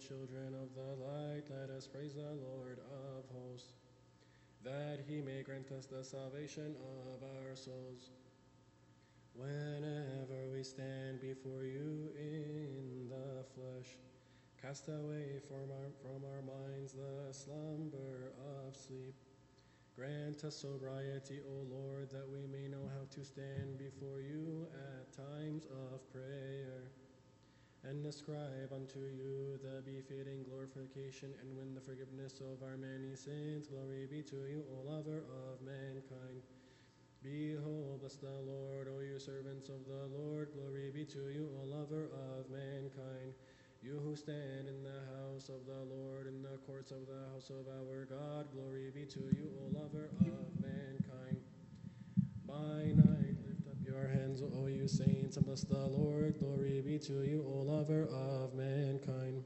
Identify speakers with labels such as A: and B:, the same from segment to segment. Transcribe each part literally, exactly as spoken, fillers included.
A: children of the light, let us praise the Lord of hosts, that he may grant us the salvation of our souls. Whenever we stand before you in the flesh, cast away from our, from our minds the slumber of sleep. Grant us sobriety, O Lord, that we may know how to stand before you at times of prayer, and ascribe unto you the befitting glorification and win the forgiveness of our many sins. Glory be to you, O lover of mankind. Behold, bless the Lord, O you servants of the Lord. Glory be to you, O lover of mankind. You who stand in the house of the Lord, in the courts of the house of our God. Glory be to you, O lover of mankind. By night lift up your hands, O you saints, and bless the Lord. Glory be to you, O lover of mankind.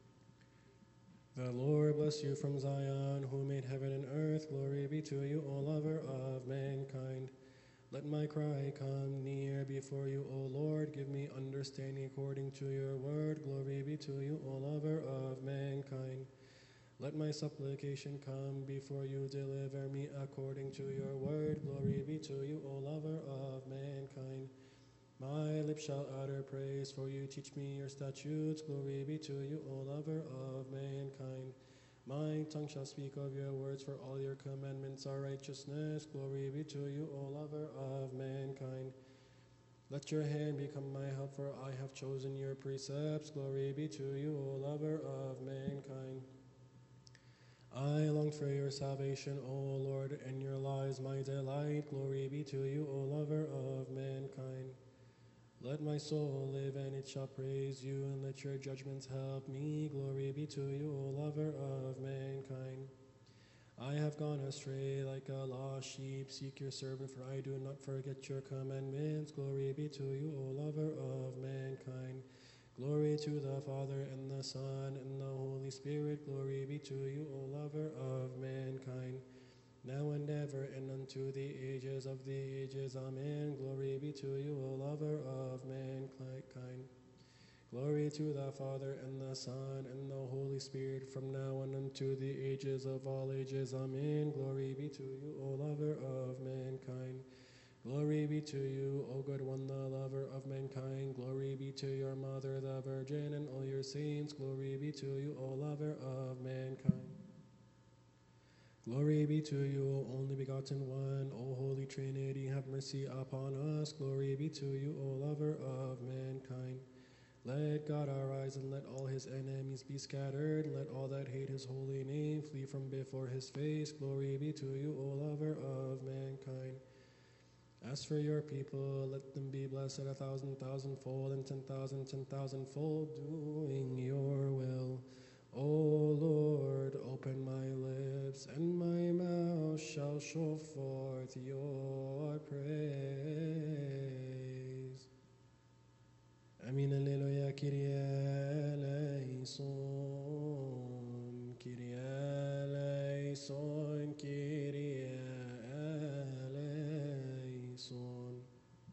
A: The Lord bless you from Zion, who made heaven and earth. Glory be to you, O lover of mankind. Let my cry come near before you, O Lord. Give me understanding according to your word. Glory be to you, O lover of mankind. Let my supplication come before you. Deliver me according to your word. Glory be to you, O lover of mankind. My lips shall utter praise for you. Teach me your statutes. Glory be to you, O lover of mankind. My tongue shall speak of your words, for all your commandments are righteousness. Glory be to you, O lover of mankind. Let your hand become my help, for I have chosen your precepts. Glory be to you, O lover of mankind. I long for your salvation, O Lord, and your law is my delight. Glory be to you, O lover of mankind. Let my soul live, and it shall praise you, and let your judgments help me. Glory be to you, O lover of mankind. I have gone astray like a lost sheep. Seek your servant, for I do not forget your commandments. Glory be to you, O lover of mankind. Glory to the Father, and the Son, and the Holy Spirit. Glory be to you, O lover of mankind, now and ever, and unto the ages of the ages. Amen. Glory be to you, O lover of mankind. Glory to the Father, and the Son, and the Holy Spirit, from now and unto the ages of all ages. Amen. Glory be to you, O lover of mankind. Glory be to you, O good one, the lover of mankind. Glory be to your mother, the Virgin, and all your saints. Glory be to you, O lover of mankind. Glory be to you, O only begotten one, O Holy Trinity, have mercy upon us. Glory be to you, O lover of mankind. Let God arise, and let all his enemies be scattered. Let all that hate his holy name flee from before his face. Glory be to you, O lover of mankind. As for your people, let them be blessed a thousand thousandfold, and ten thousand ten thousandfold, doing your will. O Lord, open my lips, and my mouth shall show forth your praise. Amin. Alleluia. Kyrie eleison. Kyrie eleison. Kyrie eleison.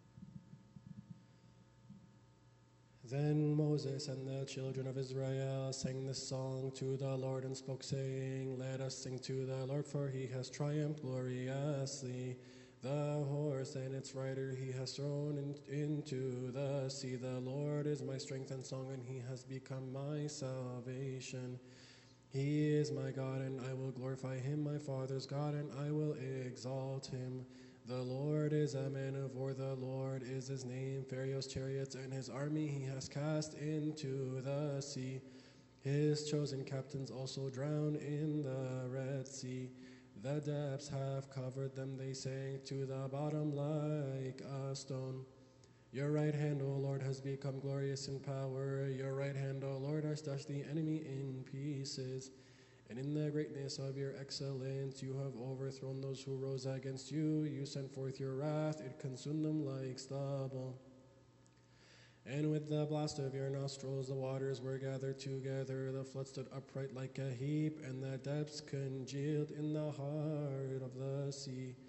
A: Then Moses and the children of Israel sang this song to the Lord and spoke, saying, Let us sing to the Lord, for he has triumphed gloriously. The horse and its rider he has thrown in, into the sea. The Lord is my strength and song, and he has become my salvation. He is my God, and I will glorify him, my father's God, and I will exalt him. The Lord is a man of war, the Lord is his name. Pharaoh's chariots and his army he has cast into the sea. His chosen captains also drowned in the Red Sea. The depths have covered them, they sank to the bottom like a stone. Your right hand, O Lord, has become glorious in power. Your right hand, O Lord, has dashed the enemy in pieces. And in the greatness of your excellence, you have overthrown those who rose against you. You sent forth your wrath, it consumed them like stubble. And with the blast of your nostrils, the waters were gathered together. The flood stood upright like a heap, and the depths congealed in the heart of the sea.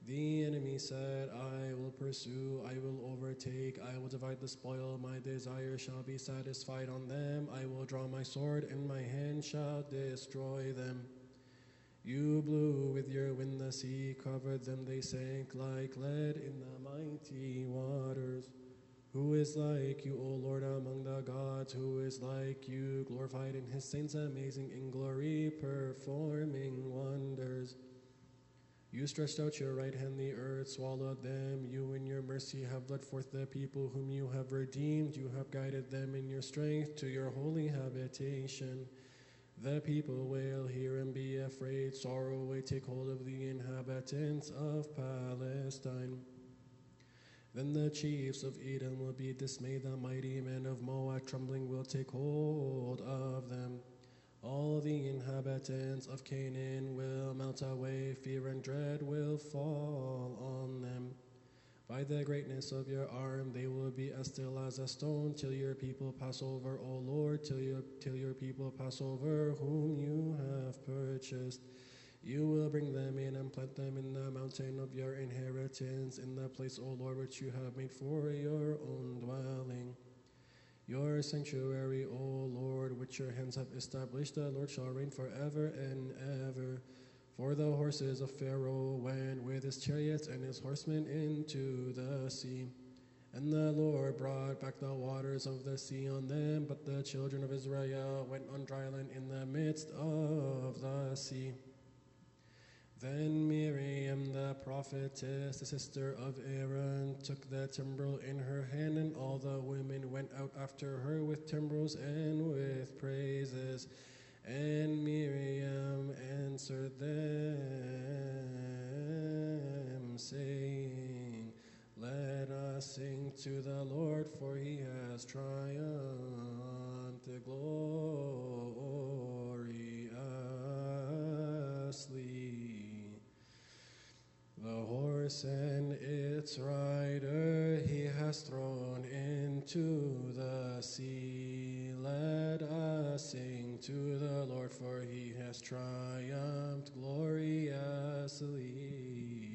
A: The enemy said, I will pursue, I will overtake, I will divide the spoil, my desire shall be satisfied on them. I will draw my sword, and my hand shall destroy them. You blew with your wind, the sea covered them, they sank like lead in the mighty waters. Who is like you, O Lord, among the gods? Who is like you, glorified in his saints, amazing in glory, performing wonders? You stretched out your right hand, the earth swallowed them. You in your mercy have led forth the people whom you have redeemed. You have guided them in your strength to your holy habitation. The people wail, hear and be afraid. Sorrow away, take hold of the inhabitants of Palestine. Then the chiefs of Edom will be dismayed. The mighty men of Moab trembling will take hold of them. All the inhabitants of Canaan will melt away. Fear and dread will fall on them. By the greatness of your arm, they will be as still as a stone, till your people pass over, O Lord, till your, till your people pass over, whom you have purchased. You will bring them in and plant them in the mountain of your inheritance, in the place, O Lord, which you have made for your own dwelling. Your sanctuary, O Lord, which your hands have established, the Lord shall reign forever and ever. For the horses of Pharaoh went with his chariots and his horsemen into the sea. And the Lord brought back the waters of the sea on them, but the children of Israel went on dry land in the midst of the sea. Then Miriam the prophetess, the sister of Aaron, took the timbrel in her hand, and all the women went out after her with timbrels and with praises. And Miriam answered them, saying, Let us sing to the Lord, for he has triumphed gloriously. The horse and its rider he has thrown into the sea. Let us sing to the Lord, for he has triumphed gloriously.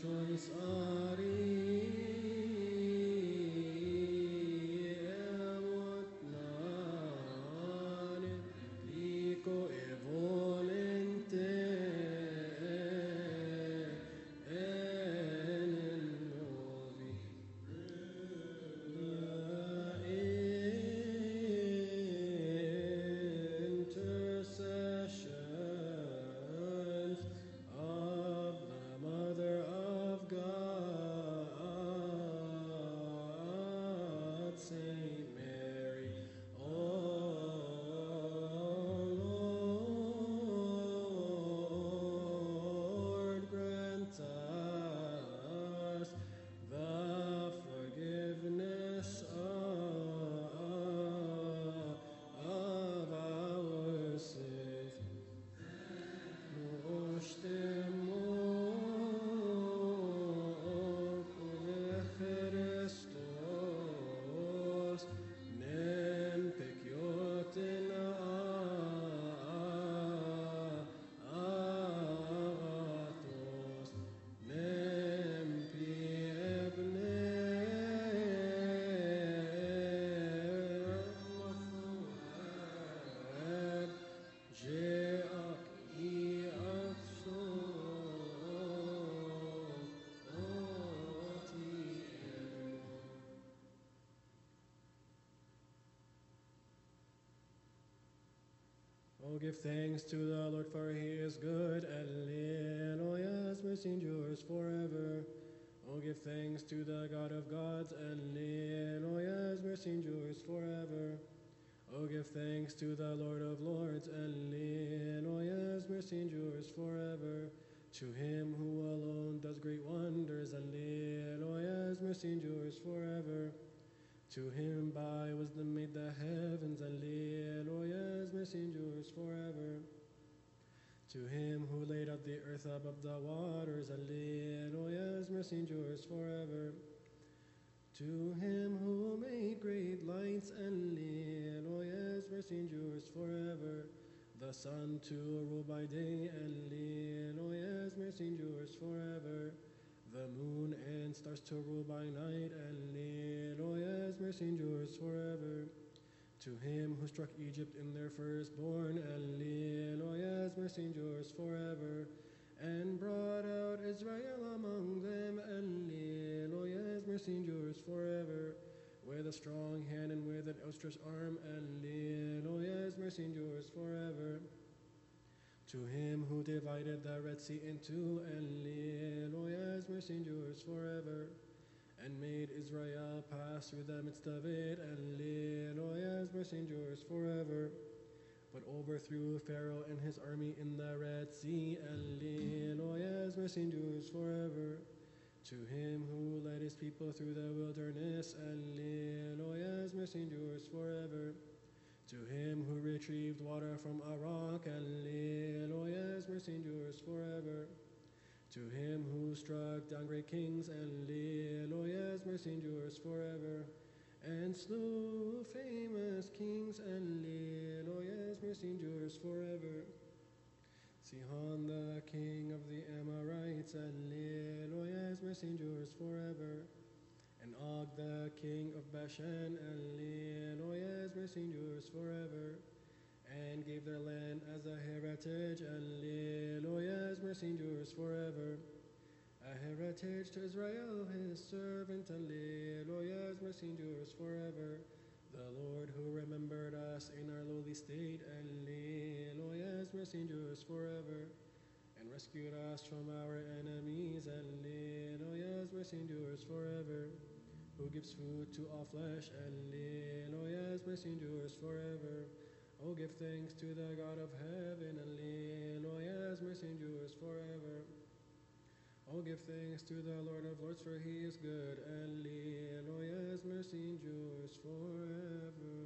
A: Shons Ari Emot Nane Lico e volente en novi intercessions of the Mother of God, Saint Mary. O Lord, grant us the forgiveness of, of our sins. Χριστός μεν πεκιότην αγαθός μεν πιευνε Jeak I Oh, give thanks to the Lord, for he is good. Alleluia, his mercy endures forever. Oh, give thanks to the God of gods. Alleluia, his mercy endures forever. Oh, give thanks to the Lord of lords. Alleluia, his mercy endures forever. To him who alone does great wonders. Alleluia, his mercy endures forever. To him by wisdom made the heavens. Alleluia, his mercy endures forever. To him who laid out the earth above the waters. Alleluia, his mercy endures forever. To him who made great lights. Alleluia, his mercy endures forever. The sun to rule by day. Alleluia, his mercy endures forever. The moon and stars to rule by night. Alleluia, his mercy endures forever. To him who struck Egypt in their firstborn. Alleluia, his mercy endures forever. And brought out Israel among them. Alleluia, his mercy endures forever. With a strong hand and with an outstretched arm. Alleluia, his mercy endures forever. To him who divided the Red Sea in two. Alleluia, his mercy endures forever. And made Israel pass through the midst of it. Alleluia, his mercy endures forever. But overthrew Pharaoh and his army in the Red Sea. Alleluia, his mercy endures forever. To him who led his people through the wilderness. Alleluia, his mercy endures forever. To him who retrieved water from a rock. Alleluia, his mercy endures forever. To him who struck down great kings. Alleluia, his mercy endures forever. And slew famous kings. Alleluia, his mercy endures forever. Sihon the king of the Amorites. Alleluia, his mercy endures forever. And Og the king of Bashan. Alleluia, his mercy endures forever. And gave their land as a heritage. Alleluia, his mercy endures forever. A heritage to Israel, his servant. Alleluia, his mercy endures forever. The Lord who remembered us in our lowly state. Alleluia, his mercy endures forever. And rescued us from our enemies. Alleluia, his mercy endures forever. Who gives food to all flesh. Alleluia, his mercy endures forever. Oh, give thanks to the God of heaven. Alleluia, his mercy endures forever. Oh, give thanks to the Lord of lords, for he is good. Alleluia, his mercy endures forever.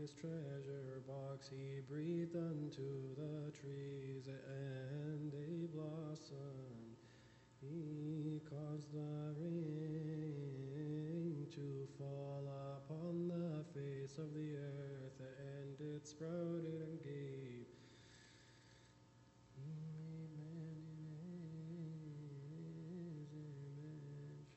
A: his treasure box he breathed unto the trees, and they blossomed. He caused the rain to fall upon the face of the earth, and it sprouted and gave man in his image.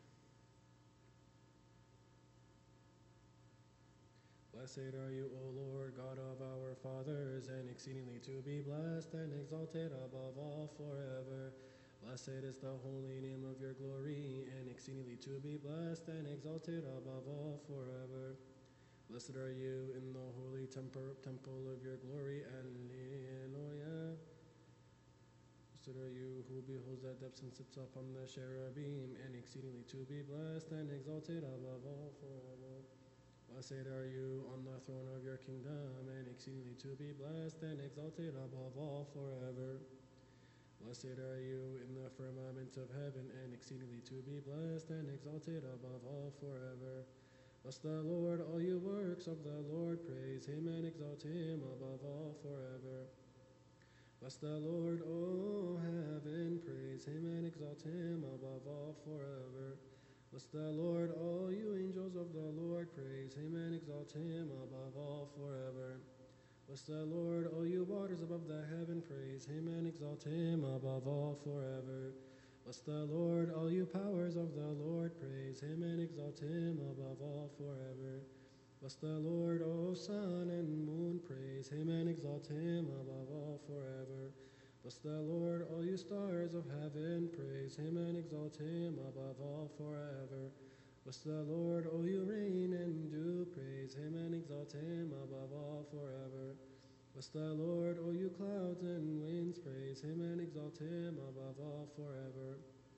A: Blessed are you, O Lord, God of our fathers, and exceedingly to be blessed and exalted above all forever. Blessed is the holy name of your glory, and exceedingly to be blessed and exalted above all forever. Blessed are you in the holy temper, temple of your glory, Alleluia. Blessed are you who beholds the depths and sits upon the cherubim, and exceedingly to be blessed and exalted above all forever. Blessed are you on the throne of your kingdom, and exceedingly to be blessed and exalted above all forever. Blessed are you in the firmament of heaven, and exceedingly to be blessed and exalted above all forever. Bless the Lord, all you works of the Lord, praise him and exalt him above all forever. Bless the Lord, O heaven, praise him and exalt him above all forever. Bless the Lord, all you angels of the Lord, praise him and exalt him above all forever. Bless the Lord, all you waters above the heaven, praise him and exalt him above all forever. Bless the Lord, all you powers of the Lord, praise him and exalt him above all forever. Bless the Lord, O sun and moon, praise him and exalt him above all forever. Bless the Lord, all you stars of heaven, praise him and exalt him above all forever. Bless the Lord, all you rain and dew, praise him and exalt him above all forever. Bless the Lord, all you clouds and winds, praise him and exalt him above all forever.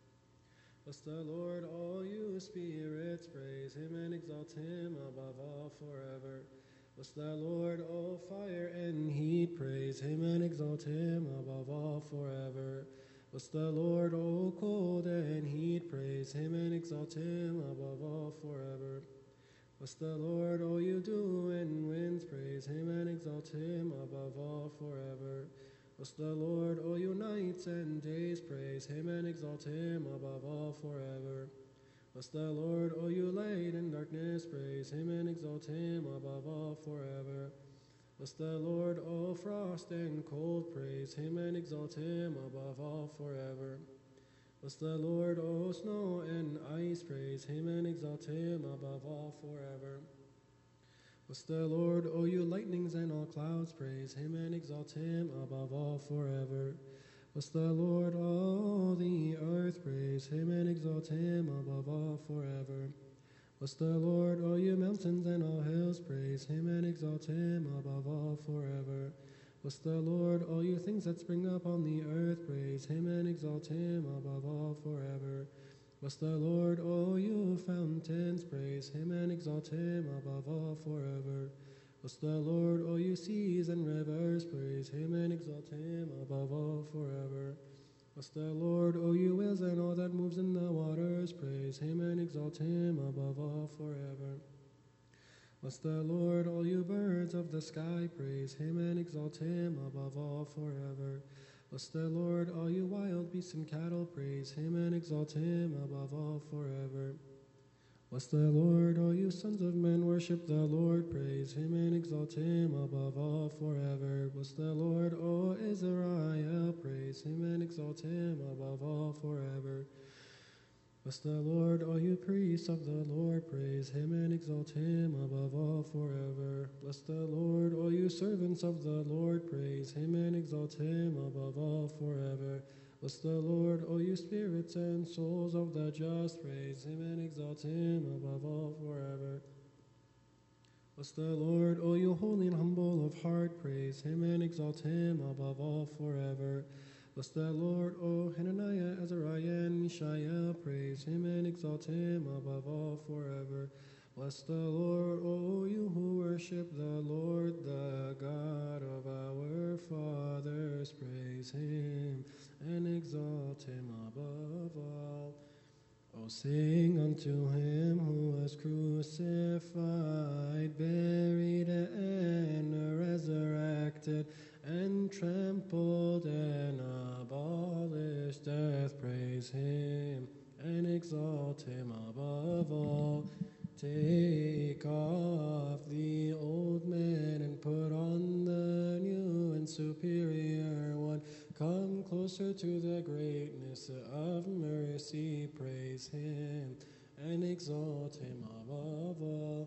A: Bless the Lord, all you spirits, praise him and exalt him above all forever. Bless the Lord, all fire and heat, praise him and exalt him above all forever. Bless the Lord, all cold and heat, praise him and exalt him above all forever. Bless the Lord, all you dew and winds, praise him and exalt him above all forever. Bless the Lord, all you nights and days, praise him and exalt him above all forever. Bless the Lord, all you light and darkness, praise him and exalt him above all forever. Bless the Lord, all frost and cold, praise him and exalt him above all forever. Bless the Lord, all snow and ice, praise him and exalt him above all forever. Bless the Lord, all you lightnings and all clouds, praise him and exalt him above all forever. Bless the Lord, all the earth, praise him and exalt him above all forever. Bless the Lord, all you mountains and all hills, praise him and exalt him above all forever. Bless the Lord, all you things that spring up on the earth, praise him and exalt him above all forever. Bless the Lord, all you fountains, praise him and exalt him above all forever. Bless the Lord, all you seas and rivers, praise him and exalt him above all forever. Bless the Lord, O you whales and all that moves in the waters, praise him and exalt him above all forever. Bless the Lord, all you birds of the sky, praise him and exalt him above all forever. Bless the Lord, all you wild beasts and cattle, praise him and exalt him above all forever. Bless the Lord, all you sons of men, worship the Lord, praise him and exalt him above all forever. Bless the Lord, O Israel, praise him and exalt him above all forever. Bless the Lord, all you priests of the Lord, praise him and exalt him above all forever. Bless the Lord, all you servants of the Lord, praise him and exalt him above all forever. Bless the Lord, all you spirits and souls of the just, praise him and exalt him above all forever. Bless the Lord, all you holy and humble of heart, praise him and exalt him above all forever. Bless the Lord, O Hananiah, Azariah, and Mishael, praise him and exalt him above all forever. Bless the Lord, O you who worship the Lord, the God of our fathers, praise him and exalt him above all. O sing unto him who was crucified, buried, and rejected and trampled and abolished death. Praise him and exalt him above all. Take off the old man and put on the new and superior one. Come closer to the greatness of mercy. Praise him and exalt him above all.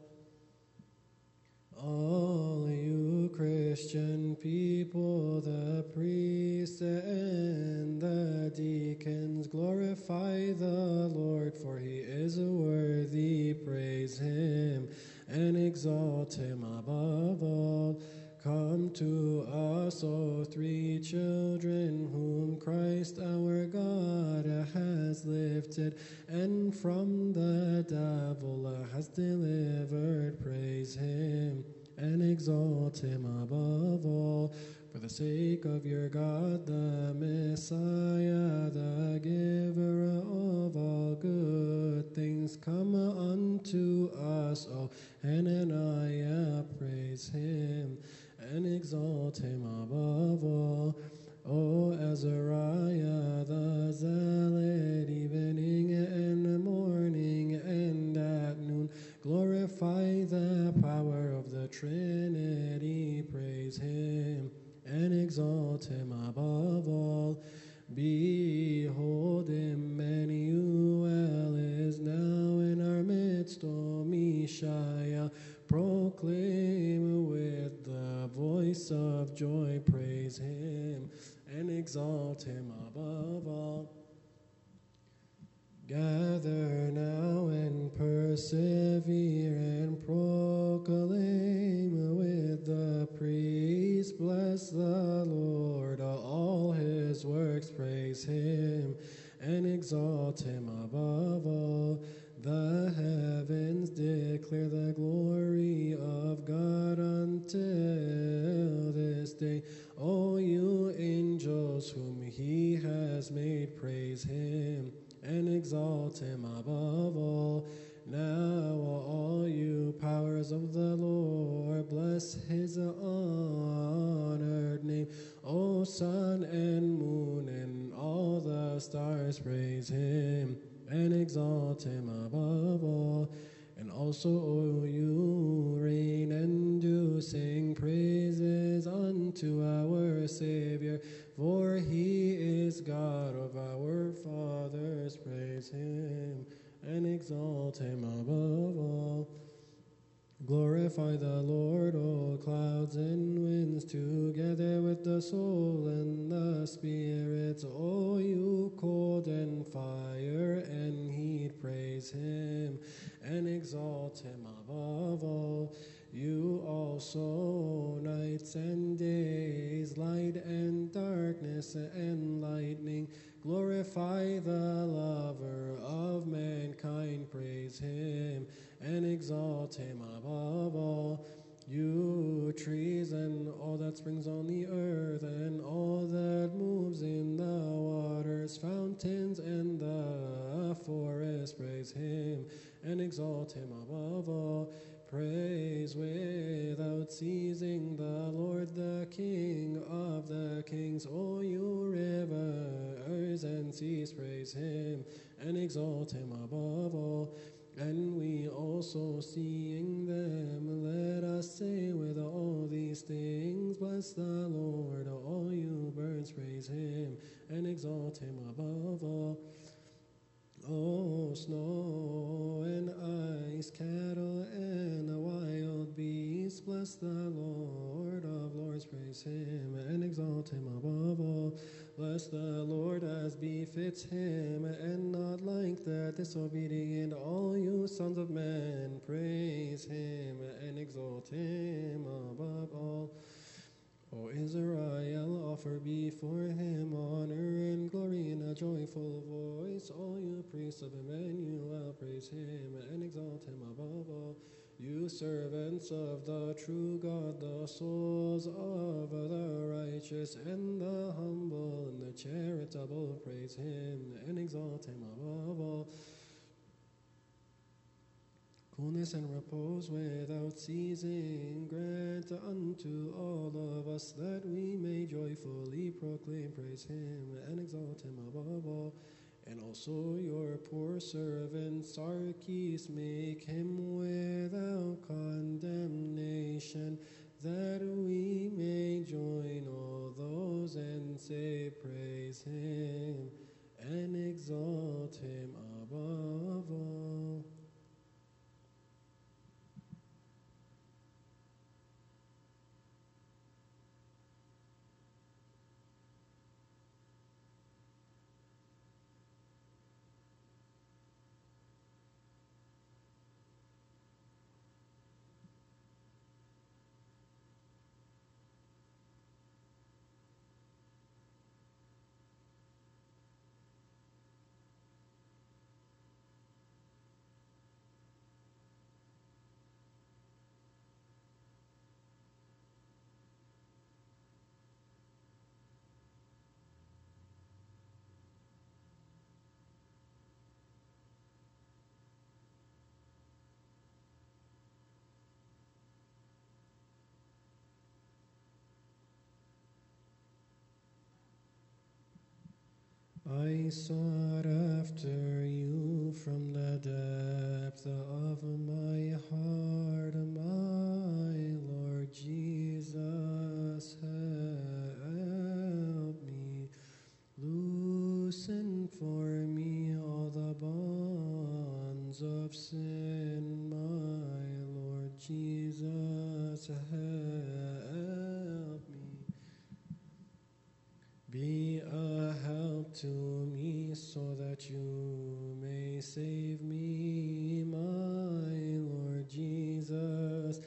A: All you Christian people, the priests and the deacons, glorify the Lord, for he is worthy. Praise him and exalt him above all. Come to us, O three children, whom Christ our God has lifted, and from the devil has delivered. Praise him and exalt him above all. For the sake of your God, the Messiah, the giver of all good things, come unto us, O Hananiah. Praise him and exalt him above all. O Azariah the zealot, evening and morning and at noon, glorify the power of the Trinity. Praise him and exalt him above all. Behold, Emmanuel is now in our midst, O Messiah. Proclaim with the voice of joy. Praise him and exalt him above all. Gather now and persevere and proclaim with the priests. Bless the Lord, all his works. Praise him and exalt him above all. The heavens declare the glory of God until this day. O you angels whom he has made, praise him and exalt him above all. Now all you powers of the Lord, bless his honored name. O sun and moon and all the stars, praise him and exalt him above all. And also, O you reign and do sing praises unto our Savior, for he is God of our fathers. Praise him and exalt him above all. Glorify the Lord, O clouds and winds, together with the soul and the spirits. O you cold and fire and heat, praise him and exalt him above all. You also nights and days, light and darkness and lightning, glorify the lover of mankind. Praise him and exalt him above all. You trees and all that springs on the earth, and all that moves in the waters, fountains and the forest, praise him and exalt him above all. Praise without ceasing the Lord, the King of the kings. O you rivers and seas, praise him and exalt him above all. And we also, seeing them, let us say with all these things, bless the Lord. All you birds, praise him and exalt him above all. O snow and ice, cattle and the wild beasts, bless the Lord of lords, praise him and exalt him above all. Bless the Lord as befits him, and not like the disobedient. All you sons of men, praise him and exalt him above all. O Israel, offer before him honor and glory in a joyful voice. All you priests of Emmanuel, praise him and exalt him above all. You servants of the true God, the souls of the righteous and the humble and the charitable, praise him and exalt him above all. Coolness and repose without ceasing grant unto all of us, that we may joyfully proclaim, praise him, and exalt him above all. And also your poor servant Sarkis, make him without condemnation, that we may join all those and say, praise him, and exalt him above all. I sought after you from the depth of my heart, my Lord Jesus, help me. Loosen for me all the bonds of sin, my Lord Jesus, help me. Be a help to me so that you may save me, my Lord Jesus,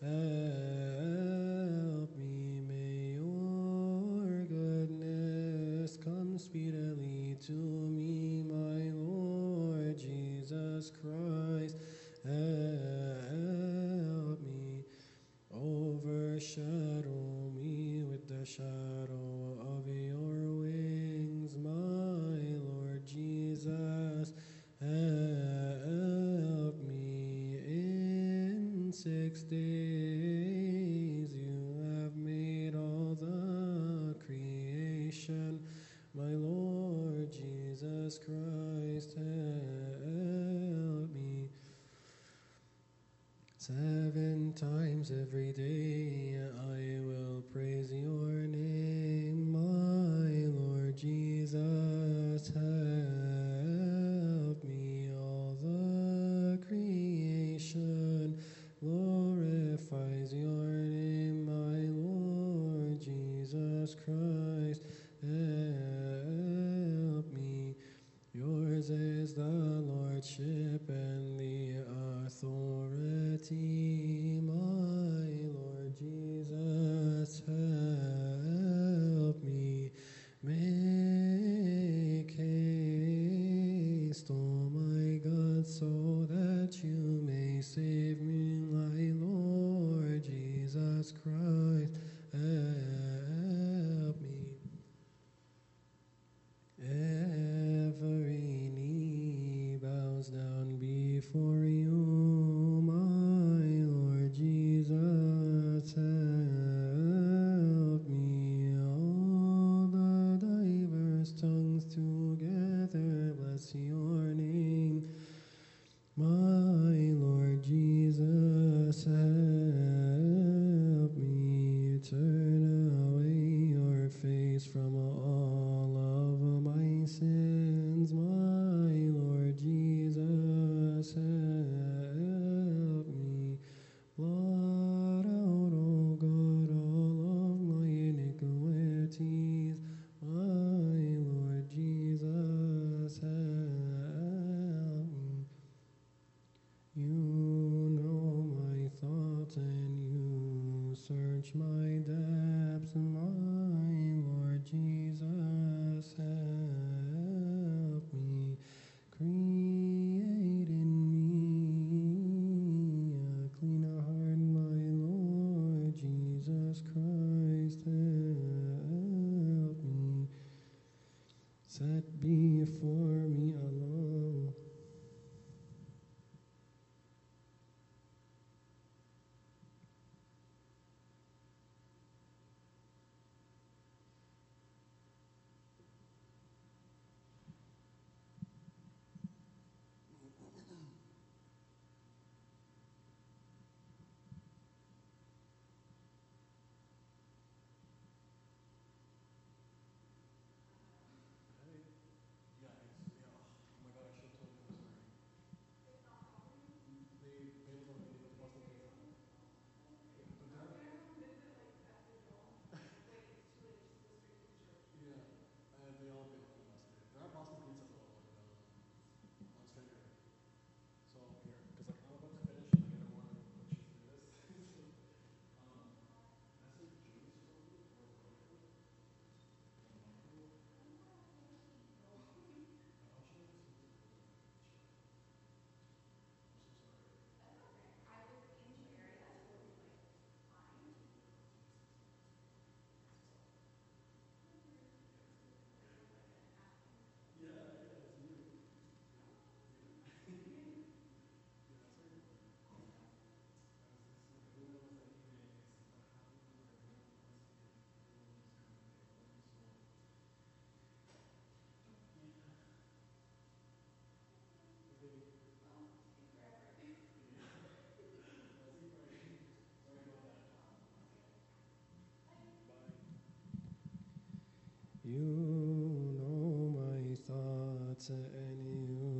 A: help me. May your goodness come speedily to me, my Lord Jesus Christ, help me. Overshadow me with the shadow of your wings, my Lord Jesus, help me. In six days you have made all the creation, my Lord Jesus Christ, help me. Seven times every day I will praise your name, my Lord Jesus, help me. All the creation glorifies your name, my Lord Jesus Christ, help me. Yours is the lordship and the authority, my Lord Jesus, help me. Make haste, oh my God, so that you may save me, my Lord Jesus Christ, help me. Every knee bows down before you, my Lord Jesus, help me. All the diverse tongues together bless your name, my Lord Jesus, help me. Turn away your face from all of my sins, my Lord Jesus, help me. Blot out, oh God, all of my iniquities, my Lord Jesus, help me. You know my thoughts and you search my depths, my Lord Jesus, help me. Create in me a clean heart, my Lord Jesus Christ, help me. Set before me alone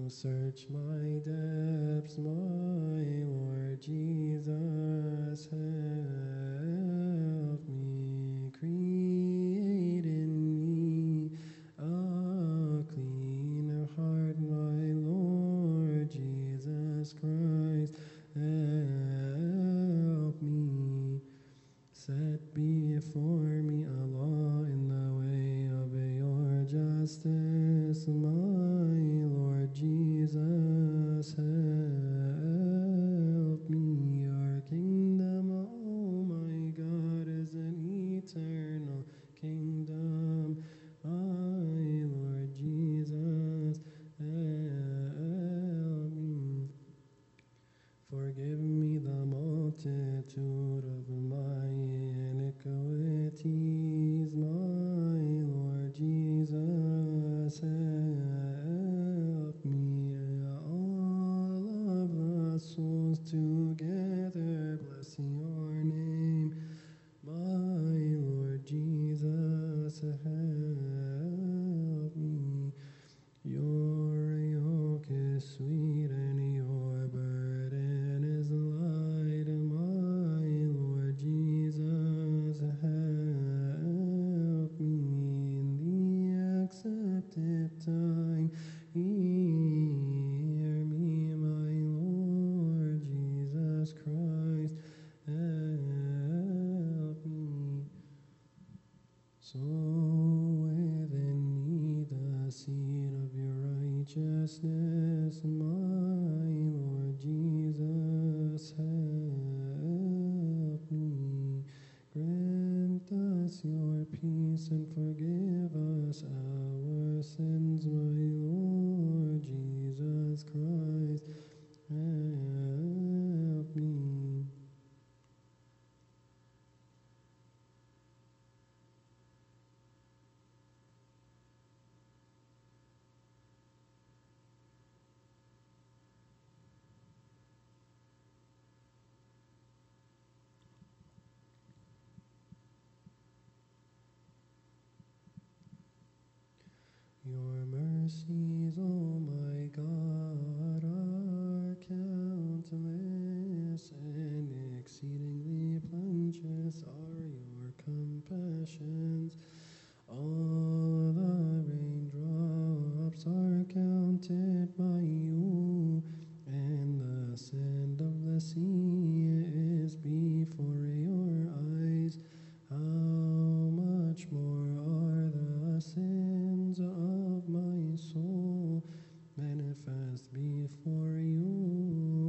A: Search my depths, my Lord Jesus, help me. Create in me a clean heart, my Lord Jesus Christ, help me. Set before me a law in the way of your justice, my Lord Jesus, help me. Your kingdom, oh my God, is an eternal kingdom, my Lord Jesus, help me. Forgive me the multitude of my iniquities, my Lord Jesus, help me. All of the souls together bless your name, my Lord Jesus, help me. Your yoke is sweet and your burden is light, my Lord Jesus, help me. In the accepted time, hear me, my Lord Jesus Christ, help me. Sow within me the seed of your righteousness, my Lord Jesus, help me. Grant us your peace and forgive us our sins, my Lord Jesus Christ, help me. Your mercies, oh my God, are countless, and exceedingly plenteous are your compassions. All the raindrops are counted by you, and the sand of the sea is before your eyes. How much more are the sins of my soul manifest before you,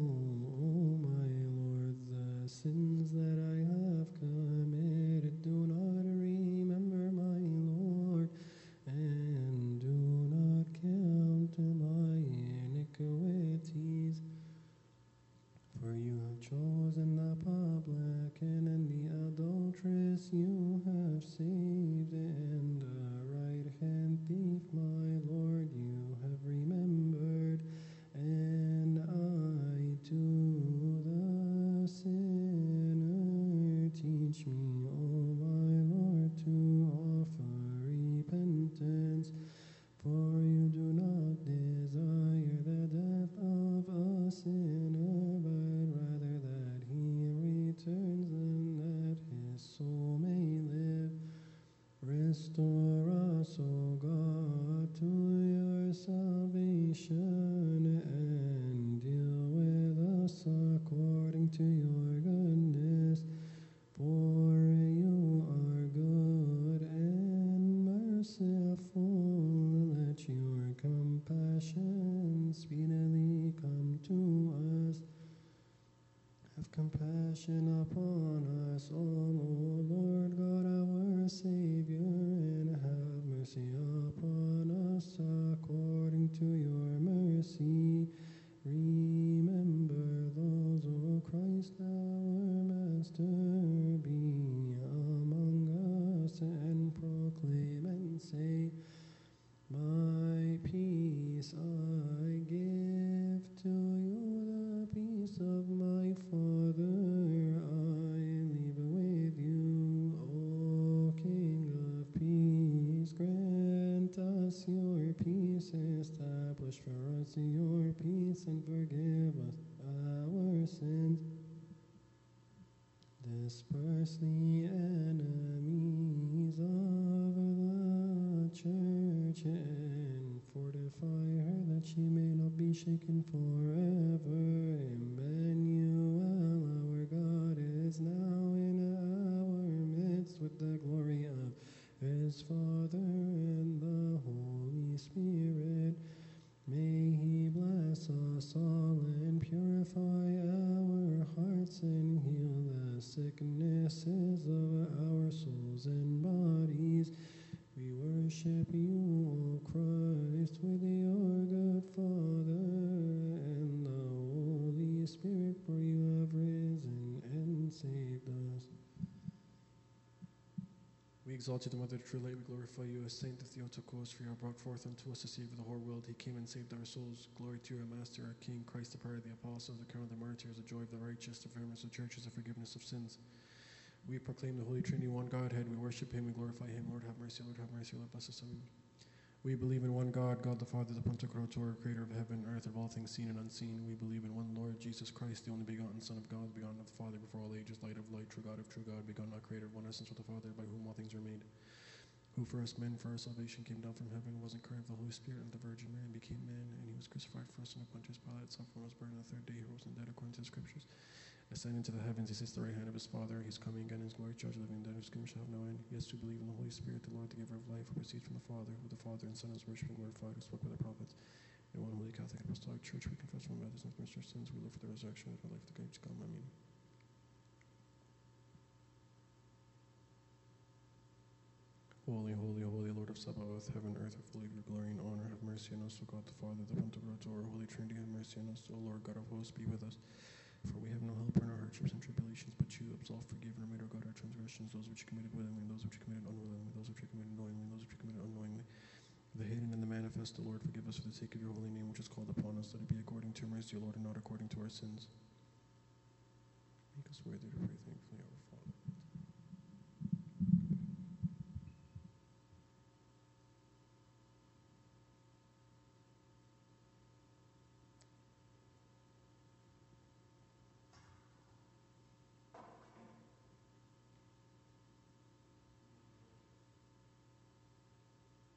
A: O my Lord? The sins that I have committed do not remember, my Lord, and do not count my iniquities. For you have chosen the publican and the adulteress, you have saved, and the right-hand thief, my Lord, you have remembered. And I too, the sinner, teach me, O my Lord, to offer repentance. For you do not desire the death of a sinner, but rather that he returns and that his soul may live. Restore us, O God, to your salvation, and deal with us according to your goodness. For you are good and merciful. Let your compassion speedily come to us. Have compassion upon us, O Lord God, our Savior, and have mercy upon us according to your mercy. Remember those, O Christ, our Master, be among us, and proclaim and say, my peace I give to you, the peace of my Father I leave with you, O King of Disperse the enemies of the church and fortify her that she may not be shaken forever. Emmanuel, our God, is now in our midst with the glory of his Father and the Holy Spirit. May he bless us all and purify our hearts and heal the sicknesses of our souls and bodies. We worship you, O Christ, with your good Father and the Holy Spirit, for you have risen and saved us. We exalt you, the Mother of true light. We glorify you as Saint Theotokos, for you are brought forth unto us to save the whole world. He came and saved our souls. Glory to your Master, our King, Christ, the power of the apostles, the crown of the martyrs, the joy of the righteous, the firmness of the churches, the forgiveness of sins. We proclaim the Holy Trinity, one Godhead. We worship him and glorify him. Lord, have mercy. Lord, have mercy. Lord, bless us. Amen. We believe in one God, God the Father, the Pantocrator, creator of heaven and earth, of all things seen and unseen. We believe in one Lord, Jesus Christ, the only begotten Son of God, begotten of the Father before all ages, light of light, true God of true God, begotten, not created, one essence with the Father, by whom all things are made. Who for us men, for our salvation, came down from heaven, was incarnate of the Holy Spirit and the Virgin Mary, and became man, and he was crucified for us under Pontius Pilate, suffered, was buried, on the third day he rose from the dead according to the Scriptures. Ascended into the heavens, he sits at the right hand of his Father. He's coming again in his glory, judge the living and dead, whose kingdom shall have no end. Yes, to believe in the Holy Spirit, the Lord, the giver of life, who proceeds from the Father, who the Father and Son is worshipped and glorified, who spoke by the prophets. In one holy Catholic and Apostolic Church, we confess one another's and minister sins. We live for the resurrection of the life of the age to come. Amen. Holy, holy, holy, Lord of Sabaoth, heaven and earth are full of your glory and honor. Have mercy on us, O God the Father, the Pantocrator, Holy Trinity, have mercy on us, O Lord God of hosts, be with us. For we have no helper in our hardships and tribulations, but you, absolve, forgive, and remit, O God, our transgressions, those which you committed willingly, and those which you committed unwillingly, those which you committed knowingly, and those which you committed unknowingly. The hidden and the manifest, O Lord, forgive us for the sake of your holy name, which is called upon us. Let it be according to your mercy, O Lord, and not according to our sins. Make us worthy to pray.